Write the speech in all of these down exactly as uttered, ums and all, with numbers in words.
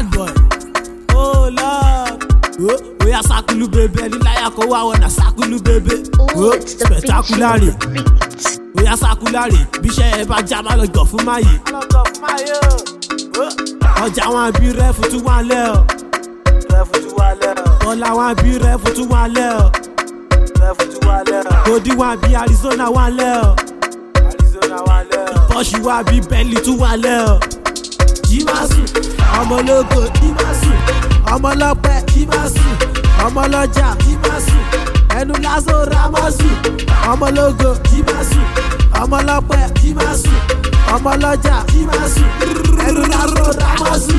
bad boy. Oh Lord. Oh, we are sakulu baby. Any liar ko wa wanna sakulu baby. Ooh, it's the spectacular. beat. We are sakulari. Bí iṣẹ́ ẹ bá já máa lọ gọ̀ fún máyé. Máa lọ gọ̀ fún máyé o. Ọjà wọn bí rẹ́fù tún wà lẹ́ o. Rẹ́fù tún wà lẹ́ o. Bọ́lá wọn bí rẹ́fù tún wà lẹ́ o. Rẹ́fù tún wà lẹ́ o. Gòdì wọn bí Arizona wà lẹ́ o. Arizona wà lẹ́ o. Pọ́ṣù wọn bí Bentley tún wà lẹ́ o. Jímásù, ọmọ ológo Jímásù, ọmọ ọlọ́pẹ́ Jímásù, ọmọ ọlọ́jà Jímásù, ẹnu lásán Rámọ́sù, ọmọ ológo Jímásù, ọmọ ọlọ́pẹ́ Jímásù, ọmọ ọlọ́jà Jímásù, ẹnu lásán Rámọ́sù.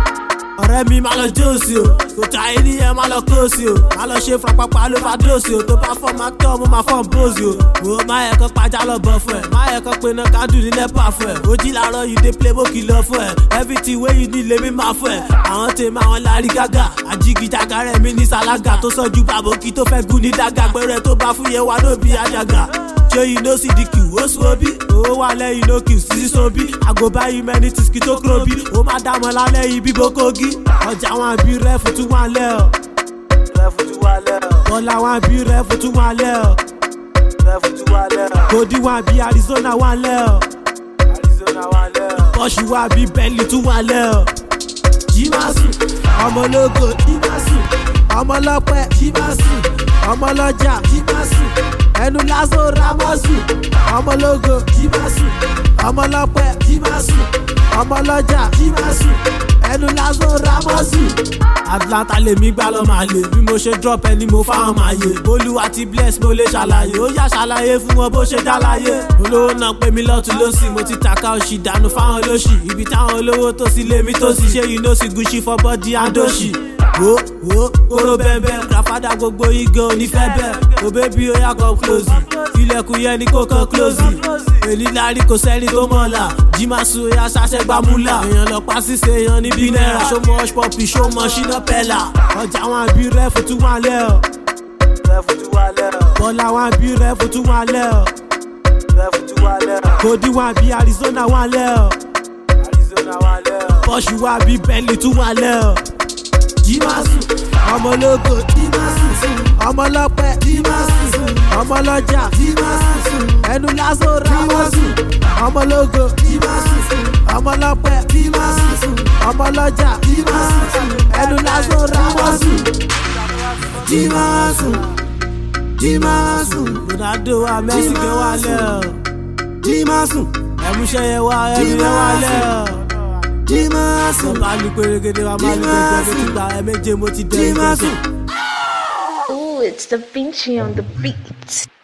Ọ̀rẹ́ mi máa lọ jóòsì o, kò ta ẹni yẹn máa lọ kóòsì o, máa lọ ṣe fapapa ló bá dóòsì o, tó bá fọ́ máa tọ́ mo máa fọ́ bóòsì o. Wo máa yẹ kán pàjá lọ bọ̀ fún ẹ, máa yẹ kán pinnu kándù ní nẹ́pà fún ẹ, ó jí làárọ̀ yìí dé play bókì lọ fún ẹ, everything wey you need lèmi máa fún ẹ. Àwọn tèmi àwọn lárí gágà, àjìgìjàgà rẹ̀ mi ní sàlágà, tó sọ́jú bàbókì tó fẹ́ gún ní dágà, pẹ̀rẹ̀ tó bá fún yẹn wá lóbi àjàgà. Show you no see the queue, ó sùn òbí. Owó wà lẹ́yìn no queue, sísí sóbí. Àgò báyìí mẹ́ni tí kì tó kúrò bí. Ó máa dá mọ́ lálẹ́ yìí bí Bókógí. Ọjà wọn bí rẹ́fù tún wà lẹ́ o. Rẹ́fù tún wà lẹ́ o. Bọ́lá wọn bí rẹ́fù tún wà lẹ́ o. Rẹ́fù tún wà lẹ́ o. Gòdì wọn bí Arizona wà lẹ́ o. Arizona wà lẹ́ o. Pọ́ṣù wọn bí Bentley tún wà lẹ́ o. Jímásù, ọmọ ológo Jímásù, ọmọ ọlọ́pẹ́ Jímásù, ọmọ ọlọ́jà Jímásù, ẹnu lásán Rámọ́sù, ọmọ ológo Jímásù, ọmọ ọlọ́pẹ́ Jímásù, ọmọ ọlọ́jà Jímásù, ẹnu lásán Rámọ́sù. Atlanta lèmi gbá lọ máa lè, bí mo ṣe drop ẹni mo fáwọn máa yè. Olúwa ti bless mo lè ṣàlàyé, ó yá ṣàlàyé fún wọn bó ṣe jálàyé. Olówó náà pè mí lọ́tún lọ́sì, mo ti tàka òṣì dànù fáwọn lóṣì. Ibi táwọn olówó tó sí lèmi tó sì ṣe yìí ló sì Gucci for body and òṣì. Wo wo kóró bẹ́ẹ̀bẹ́, grafada gbogbo igi onífẹ́ bẹ́ẹ̀. O baby ó yá come close, ilẹ̀kùn yẹn ni kò kàn close. Èlì lárí kò sẹ́ni tó mọ̀ọ́lá, Jímásù ó yá ṣàṣẹ gbàmúlà. Èèyàn lọ pa síse èèyàn níbí náírà, ṣó mọ hush puppy ṣó mọ ṣínà pẹ́là. Ọjà wọn bí rẹ́fù tún wà lẹ́ o. Rẹ́fù tún wà lẹ́ o. Bọ́lá wọn bí rẹ́fù tún wà lẹ́ o. Rẹ́fù tún wà lẹ́ o. Gòdì wọn bí Arizona wà lẹ́ o. Arizona wà lẹ́ o. Pọ́ṣù wọn bí Bentley tún wà lẹ́ o. Jímásù, ọmọ ológo Jímásù, ọmọ ọlọ́pẹ́ Jímásù, ọmọ ọlọ́jà Jímásù, ẹnu lásán Rámọ́sù, ọmọ ológo Jímásù, ọmọ ọlọ́pẹ́ Jímásù, ọmọ ọlọ́jà Jímásù, ẹnu lásán Rámọ́sù. Jímásù, Jímásù, Ronaldo wa Messi gbé wá lẹ́ o. Jímásù, ẹ̀múṣẹ́ yẹn wá ẹ̀mí yẹn wá lẹ́ o. Jímásù, ọba lu pérégedé wa máa lu gbẹgbẹ tó ti gba ẹ méje mo ti dẹ́ ẹ gbẹgbẹ. Ooh, it's the Vinci on the beat.